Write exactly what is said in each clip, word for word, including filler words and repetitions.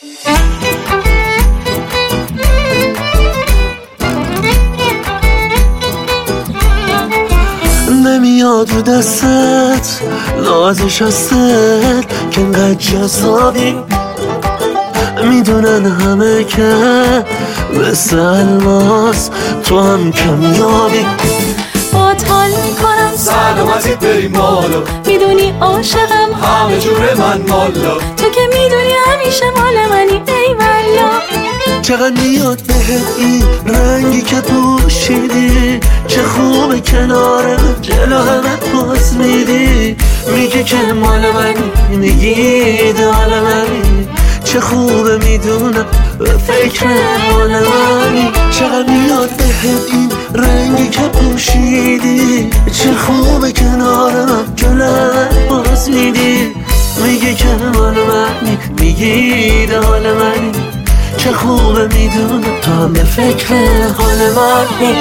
نمیاد رو دستت نازش هستت که انقدر جذابی، میدونن همه که مثل الماس تو هم کمیابی. بات حال میکنم سلامتیت بریم بالا، میدونی عاشقم همه جور من مالا، تو که میدونی همیشه مال منی ای والا. چقدر میاد بهت این رنگی که پوشیدی، چه خوبه کنار جلو همه پاس میدی، میگه که مال منی، میگی دال منی، چه خوبه میدونم به فکر مال منی. چقدر میاد بهت این رنگی که پوشیدی، چه خوبه کنارم جلو همه پاس میدی، میگه که مال منی، میگی دال منی، چه خوبه میدونم تو هم به فکر حال منی.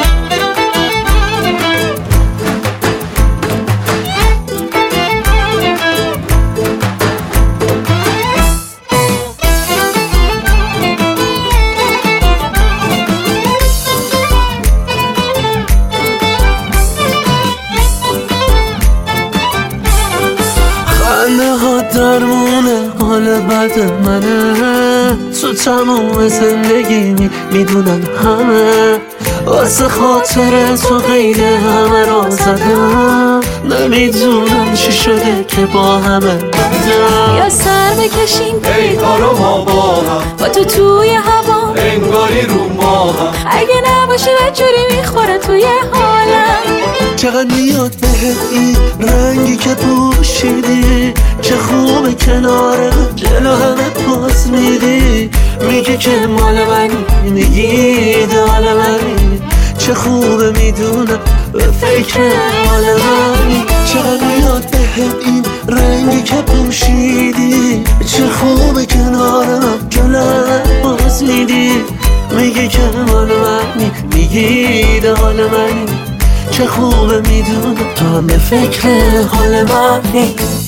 خنده ها درمونه حال بد منه، تو تموم زندگی میدونن همه، واسه خاطر تو قید همه را زدم، نمیدونم چی شده که با همه بدم. یا سر بکشیم ای کارو ما با هم، با تو توی هوا انگاری رو ما هم، اگه نباشی بدجوری میخوره توی حالم. چقدر میاد بهت این رنگی که پوشیدی، چه خوبه کنار جلو همه پاس میدی، میگه که مال منی، میگی دال منی، چه خوبه میدونم به فکر حال منی. چقدر میاد بهت این رنگی که پوشیدی، چه خوبه کنارم جلو همه پاس میدی، میگه که مال منی، میگی دال منی، چه خوبه میدونم تو هم به فکر حال منی.